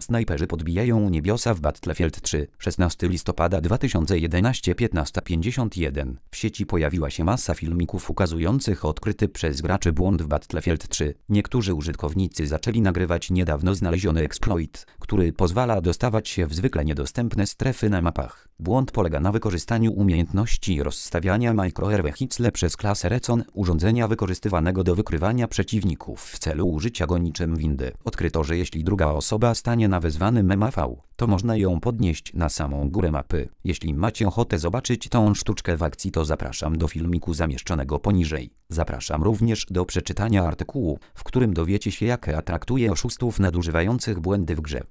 Snajperzy podbijają niebiosa w Battlefield 3. 16 listopada 2011 15:51. W sieci pojawiła się masa filmików ukazujących odkryty przez graczy błąd w Battlefield 3. Niektórzy użytkownicy zaczęli nagrywać niedawno znaleziony exploit, który pozwala dostawać się w zwykle niedostępne strefy na mapach. Błąd polega na wykorzystaniu umiejętności rozstawiania micro-air-vehicle przez klasę Recon, urządzenia wykorzystywanego do wykrywania przeciwników w celu użycia go niczym windy. Odkryto, że jeśli druga osoba stanie na wezwanym MAV, to można ją podnieść na samą górę mapy. Jeśli macie ochotę zobaczyć tą sztuczkę w akcji, to zapraszam do filmiku zamieszczonego poniżej. Zapraszam również do przeczytania artykułu, w którym dowiecie się, jak traktuje oszustów nadużywających błędy w grze.